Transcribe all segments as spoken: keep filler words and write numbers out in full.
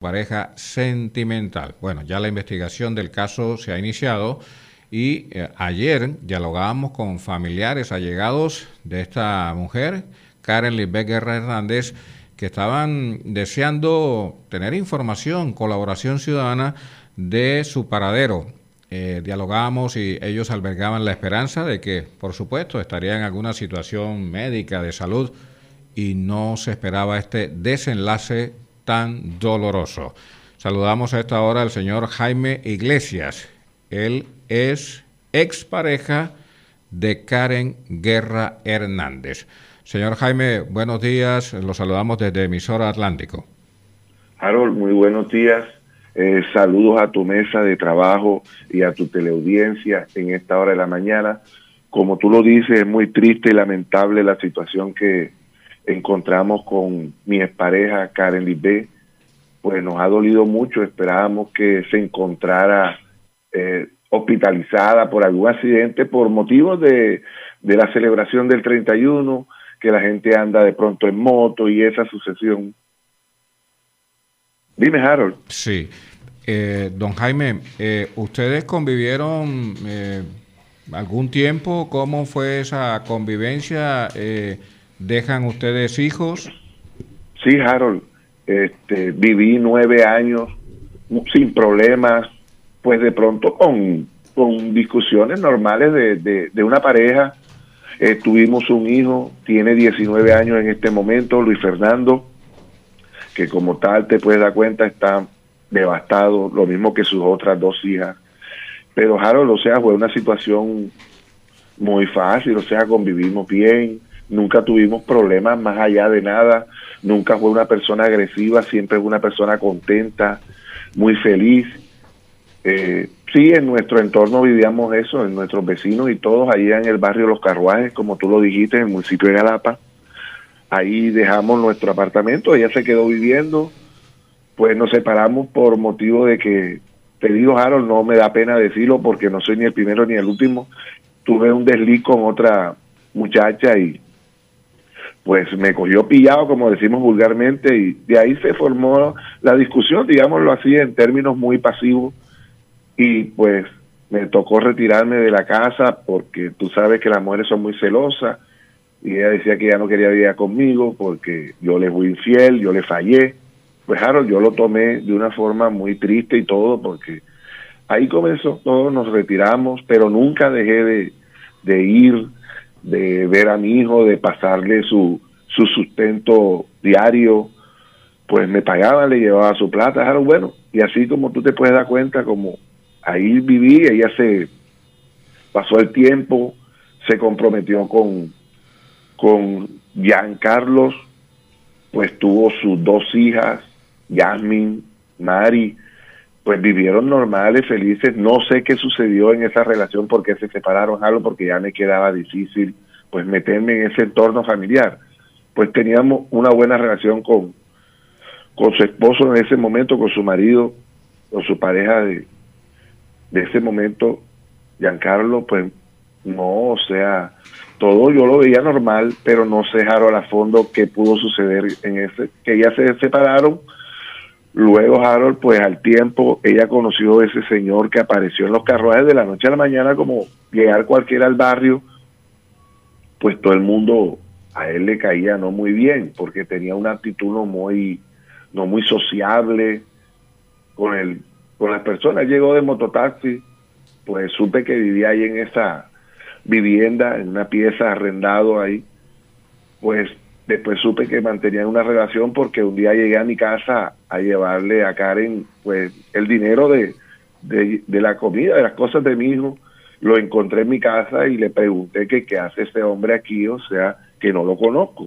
pareja sentimental. Bueno, ya la investigación del caso se ha iniciado y eh, ayer dialogábamos con familiares allegados de esta mujer, Karen Lisbeth Guerra Hernández, que estaban deseando tener información, colaboración ciudadana de su paradero. Eh, dialogábamos y ellos albergaban la esperanza de que, por supuesto, estaría en alguna situación médica de salud y no se esperaba este desenlace tan doloroso. Saludamos a esta hora al señor Jaime Iglesias. Él es expareja de Karen Guerra Hernández. Señor Jaime, buenos días. Lo saludamos desde Emisora Atlántico. Harold, muy buenos días. Eh, saludos a tu mesa de trabajo y a tu teleaudiencia en esta hora de la mañana. Como tú lo dices, es muy triste y lamentable la situación que encontramos con mi expareja Karen Lisbeth. Pues nos ha dolido mucho. Esperábamos que se encontrara eh, hospitalizada por algún accidente por motivos de, de la celebración del treinta y uno, que la gente anda de pronto en moto y esa sucesión. Dime, Harold. Sí. Eh, don Jaime, eh, ¿ustedes convivieron eh, algún tiempo? ¿Cómo fue esa convivencia? Eh, ¿Dejan ustedes hijos? Sí, Harold. Este, viví nueve años sin problemas, pues de pronto con, con discusiones normales de, de, de una pareja. Eh, tuvimos un hijo, tiene diecinueve años en este momento, Luis Fernando, que como tal te puedes dar cuenta está devastado, lo mismo que sus otras dos hijas. Pero Harold, o sea, fue una situación muy fácil, o sea, convivimos bien, nunca tuvimos problemas más allá de nada, nunca fue una persona agresiva, siempre fue una persona contenta, muy feliz. Eh, sí, en nuestro entorno vivíamos eso, en nuestros vecinos y todos, allá en el barrio Los Carruajes, como tú lo dijiste, en el municipio de Galapa. Ahí dejamos nuestro apartamento, ella se quedó viviendo, pues nos separamos por motivo de que, te digo, Harold, no me da pena decirlo porque no soy ni el primero ni el último, tuve un desliz con otra muchacha y pues me cogió pillado, como decimos vulgarmente, y de ahí se formó la discusión, digámoslo así, en términos muy pasivos, y pues me tocó retirarme de la casa porque tú sabes que las mujeres son muy celosas, y ella decía que ya no quería vivir conmigo porque yo le fui infiel, yo le fallé. Pues Harold, yo lo tomé de una forma muy triste y todo, porque ahí comenzó, todos nos retiramos, pero nunca dejé de, de ir, de ver a mi hijo, de pasarle su, su sustento diario, pues me pagaba, le llevaba su plata, Harold, bueno, y así como tú te puedes dar cuenta, como ahí viví, ella se pasó el tiempo, se comprometió con con Giancarlos, pues tuvo sus dos hijas, Yasmin, Mari, pues vivieron normales, felices. No sé qué sucedió en esa relación, porque se separaron, algo porque ya me quedaba difícil pues meterme en ese entorno familiar. Pues teníamos una buena relación con, con su esposo en ese momento, con su marido, con su pareja de, de ese momento, Giancarlo, pues no, o sea, todo yo lo veía normal, pero no sé, Harold, a fondo qué pudo suceder en ese, que ellas se separaron. Luego, Harold, pues al tiempo, ella conoció a ese señor que apareció en los carruajes de la noche a la mañana, como llegar cualquiera al barrio, pues todo el mundo a él le caía no muy bien, porque tenía una actitud no muy, no muy sociable con el, con las personas. Llegó de mototaxi, pues supe que vivía ahí en esa vivienda, en una pieza arrendado ahí, pues después supe que mantenían una relación porque un día llegué a mi casa a llevarle a Karen pues el dinero de, de, de la comida, de las cosas de mi hijo. Lo encontré en mi casa y le pregunté que qué hace este hombre aquí, o sea, que no lo conozco.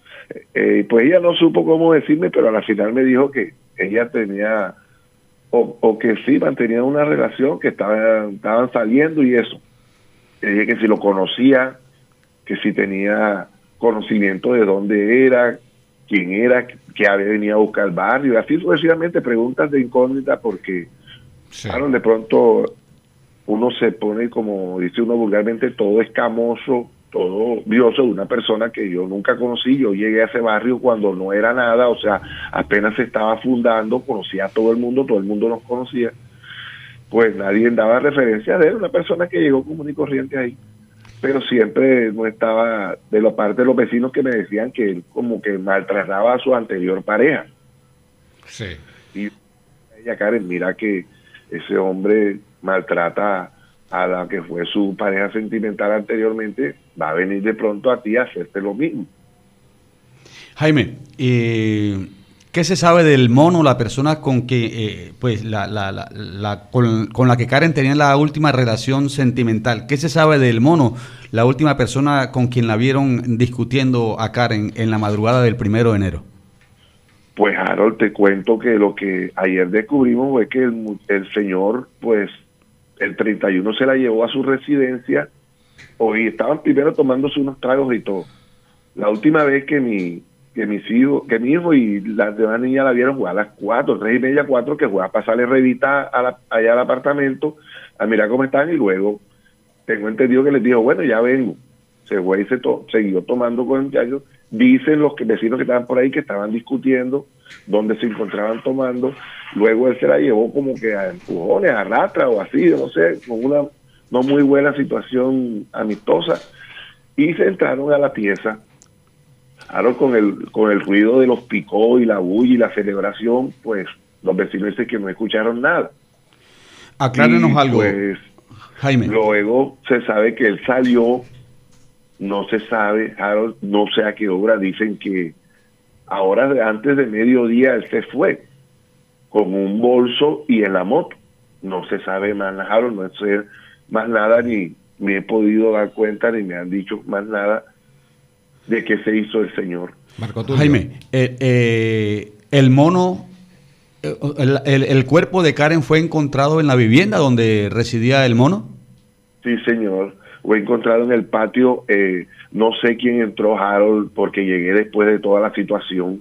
Eh, pues ella no supo cómo decirme, pero a la final me dijo que ella tenía, o, o que sí, mantenía una relación, que estaban, estaban saliendo y eso. Le dije que si lo conocía, que si tenía conocimiento de dónde era, quién era, que había venido a buscar el barrio, así sucesivamente, preguntas de incógnita, porque sí. Claro, de pronto uno se pone, como dice uno vulgarmente, todo escamoso, todo vioso de una persona que yo nunca conocí. Yo llegué a ese barrio cuando no era nada, o sea, apenas se estaba fundando, conocía a todo el mundo, todo el mundo nos conocía, pues nadie daba referencia de él, una persona que llegó común y corriente ahí, pero siempre no estaba de la parte de los vecinos que me decían que él como que maltrataba a su anterior pareja. Sí. Y ella, Karen, mira que ese hombre maltrata a la que fue su pareja sentimental anteriormente, va a venir de pronto a ti a hacerte lo mismo. Jaime, eh, ¿qué se sabe del mono, la persona con que, eh, pues, la, la, la, la con, con la que Karen tenía la última relación sentimental? ¿Qué se sabe del mono, la última persona con quien la vieron discutiendo a Karen en la madrugada del primero de enero? Pues, Harold, te cuento que lo que ayer descubrimos fue que el, el señor, pues, el treinta y uno se la llevó a su residencia. Hoy estaban primero tomándose unos tragos y todo. La última vez que mi que mis hijos, que mi hijo y las demás niñas la vieron jugar a las cuatro, tres y media, cuatro, que fue a pasarle revista a la, allá al apartamento, a mirar cómo están, y luego tengo entendido que les dijo, bueno, ya vengo. Se fue y se to siguió tomando con el muchacho. Dicen los que, vecinos que estaban por ahí que estaban discutiendo dónde se encontraban tomando. Luego él se la llevó como que a empujones, a ratra o así, no sé, con una no muy buena situación amistosa. Y se entraron a la pieza. Claro, con el, con el ruido de los picó y la bulla y la celebración, pues los vecinos dicen que no escucharon nada. Aclárenos y, algo, pues, Jaime. Luego se sabe que él salió, no se sabe, Harold, no sé a qué hora, dicen que ahora antes de mediodía él se fue con un bolso y en la moto. No se sabe más, Harold, no sé más nada, ni me he podido dar cuenta, ni me han dicho más nada de qué se hizo el señor. Marco Tulio. Jaime, eh, eh, el mono, eh, el, el, el cuerpo de Karen fue encontrado en la vivienda donde residía el mono. Sí, señor. Fue encontrado en el patio. Eh, no sé quién entró, Harold, porque llegué después de toda la situación.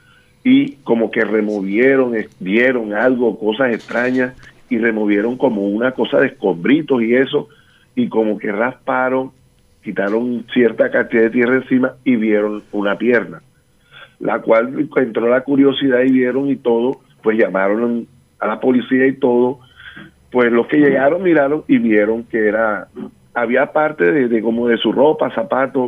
Y como que removieron, vieron algo, cosas extrañas, y removieron como una cosa de escombritos y eso, y como que rasparon, quitaron cierta cantidad de tierra encima y vieron una pierna, la cual entró la curiosidad y vieron y todo, pues llamaron a la policía y todo. Pues los que llegaron miraron y vieron que era, había parte de, de como de su ropa, zapatos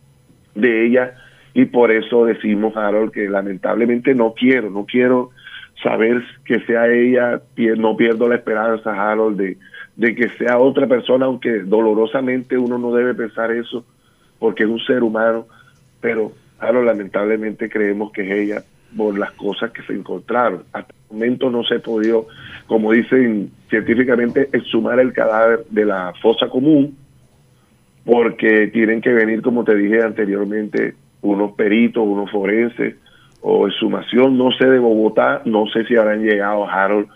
de ella, y por eso decimos, Harold, que lamentablemente no quiero, no quiero saber que sea ella, no pierdo la esperanza, Harold, de, de que sea otra persona, aunque dolorosamente uno no debe pensar eso, porque es un ser humano, pero Harold, lamentablemente creemos que es ella por las cosas que se encontraron. Hasta el momento no se ha podido, como dicen científicamente, exhumar el cadáver de la fosa común, porque tienen que venir, como te dije anteriormente, unos peritos, unos forenses, o exhumación, no sé, de Bogotá, no sé si habrán llegado, Harold,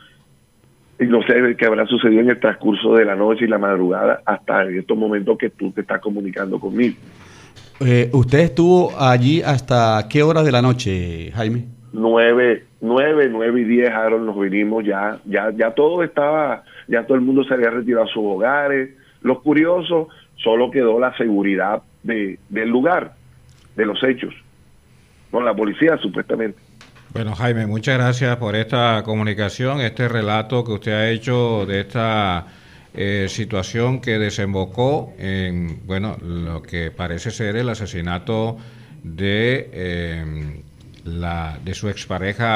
y no sé qué habrá sucedido en el transcurso de la noche y la madrugada hasta en estos momentos que tú te estás comunicando conmigo. Eh, ¿Usted estuvo allí hasta qué horas de la noche, Jaime? Nueve, nueve, nueve y diez, Harold, nos vinimos ya, ya, ya todo estaba, ya todo el mundo se había retirado a sus hogares. Los curiosos, solo quedó la seguridad de, del lugar, de los hechos, con la policía supuestamente. Bueno, Jaime, muchas gracias por esta comunicación, este relato que usted ha hecho de esta eh, situación que desembocó en, bueno, lo que parece ser el asesinato de, eh, la, de su expareja